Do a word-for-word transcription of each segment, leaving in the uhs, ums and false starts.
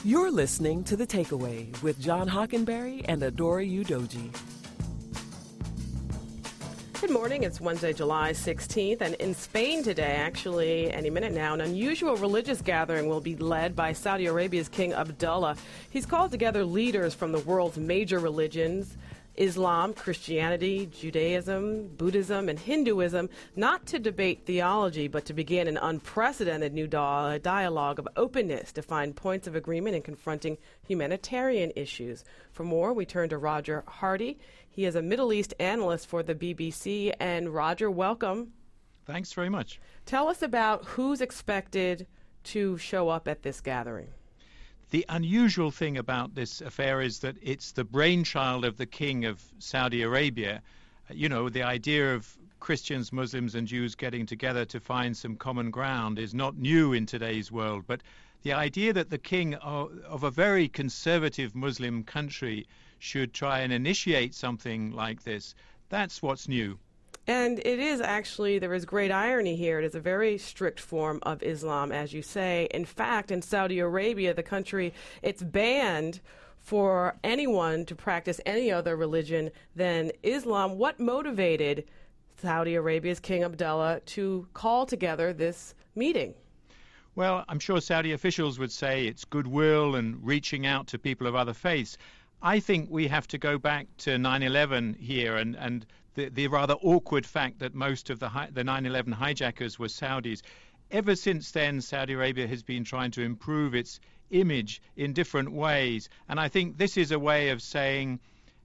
You're listening to The Takeaway with John Hockenberry and Adora Udoji. Good morning. It's Wednesday, July sixteenth, and in Spain today, actually, any minute now, an unusual religious gathering will be led by Saudi Arabia's King Abdullah. He's called together leaders from the world's major religions, Islam, Christianity, Judaism, Buddhism, and Hinduism, not to debate theology, but to begin an unprecedented new di- dialogue of openness to find points of agreement in confronting humanitarian issues. For more, we turn to Roger Hardy. He is a Middle East analyst for the B B C. And Roger, welcome. Thanks very much. Tell us about who's expected to show up at this gathering. The unusual thing about this affair is that it's the brainchild of the King of Saudi Arabia. You know, the idea of Christians, Muslims, and Jews getting together to find some common ground is not new in today's world. But the idea that the king of a very conservative Muslim country should try and initiate something like this, that's what's new. And it is actually, there is great irony here. It is a very strict form of Islam, as you say. In fact, in Saudi Arabia, the country, it's banned for anyone to practice any other religion than Islam. What motivated Saudi Arabia's King Abdullah to call together this meeting? Well, I'm sure Saudi officials would say it's goodwill and reaching out to people of other faiths. I think we have to go back to nine eleven here and, and the, the rather awkward fact that most of the, hi- the nine eleven hijackers were Saudis. Ever since then, Saudi Arabia has been trying to improve its image in different ways. And I think this is a way of saying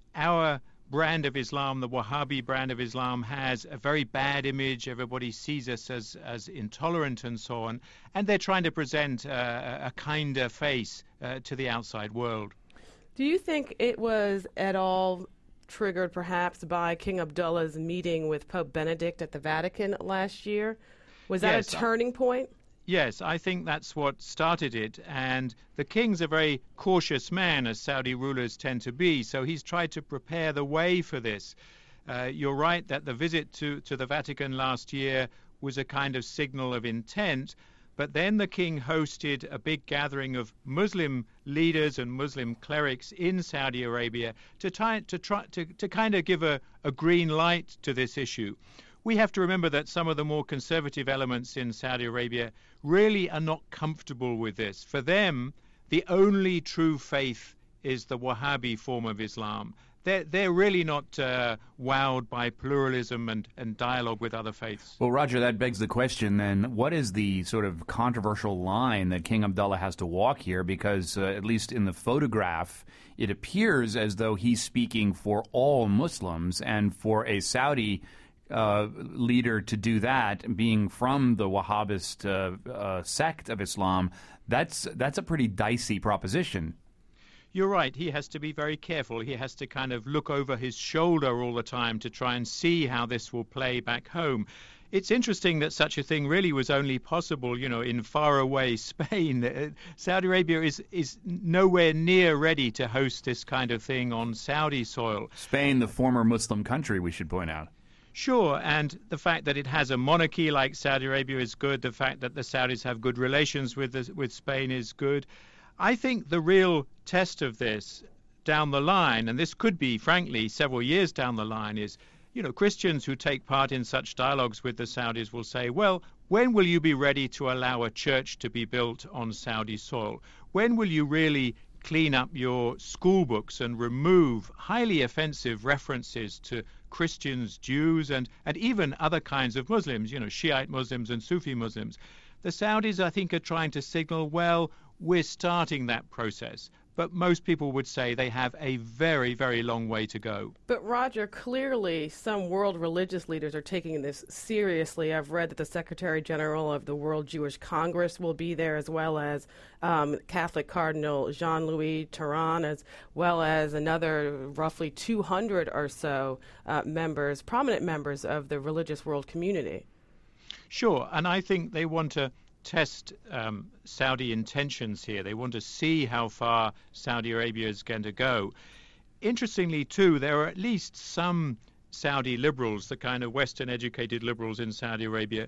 our brand of Islam, the Wahhabi brand of Islam, has a very bad image. Everybody sees us as, as intolerant and so on. And they're trying to present uh, a kinder face uh, to the outside world. Do you think it was at all triggered perhaps by King Abdullah's meeting with Pope Benedict at the Vatican last year? Was that Yes, a turning point? Yes, I think that's what started it. And the king's a very cautious man, as Saudi rulers tend to be, so he's tried to prepare the way for this. Uh, you're right that the visit to, to the Vatican last year was a kind of signal of intent. But then the king hosted a big gathering of Muslim leaders and Muslim clerics in Saudi Arabia to try to try to, to kind of give a, a green light to this issue. We have to remember that some of the more conservative elements in Saudi Arabia really are not comfortable with this. For them, the only true faith is the Wahhabi form of Islam. They're, they're really not uh, wowed by pluralism and, and dialogue with other faiths. Well, Roger, that begs the question then, what is the sort of controversial line that King Abdullah has to walk here? Because uh, at least in the photograph, it appears as though he's speaking for all Muslims, and for a Saudi uh, leader to do that, being from the Wahhabist uh, uh, sect of Islam, that's that's a pretty dicey proposition. You're right. He has to be very careful. He has to kind of look over his shoulder all the time to try and see how this will play back home. It's interesting that such a thing really was only possible, you know, in faraway Spain. Saudi Arabia is, is nowhere near ready to host this kind of thing on Saudi soil. Spain, the former Muslim country, we should point out. Sure, and the fact that it has a monarchy like Saudi Arabia is good. The fact that the Saudis have good relations with the, with Spain is good. I think the real test of this down the line, and this could be, frankly, several years down the line, is, you know, Christians who take part in such dialogues with the Saudis will say, well, when will you be ready to allow a church to be built on Saudi soil? When will you really clean up your school books and remove highly offensive references to Christians, Jews, and, and even other kinds of Muslims, you know, Shiite Muslims and Sufi Muslims? The Saudis, I think, are trying to signal, well, we're starting that process. But most people would say they have a very, very long way to go. But, Roger, clearly some world religious leaders are taking this seriously. I've read that the Secretary General of the World Jewish Congress will be there, as well as um, Catholic Cardinal Jean-Louis Tauran, as well as another roughly two hundred or so uh, members, prominent members of the religious world community. Sure, and I think they want to test um, Saudi intentions here. They want to see how far Saudi Arabia is going to go. Interestingly, too, there are at least some Saudi liberals, the kind of Western-educated liberals in Saudi Arabia,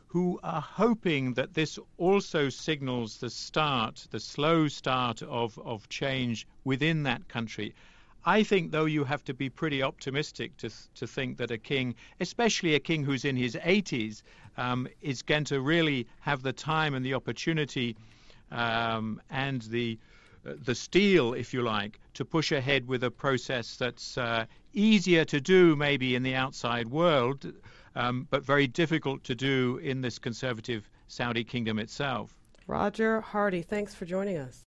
who are hoping that this also signals the start, the slow start of, of change within that country. I think, though, you have to be pretty optimistic to to think that a king, especially a king who's in his eighties, um, is going to really have the time and the opportunity um, and the uh, the steel, if you like, to push ahead with a process that's uh, easier to do maybe in the outside world, um, but very difficult to do in this conservative Saudi kingdom itself. Roger Hardy, thanks for joining us.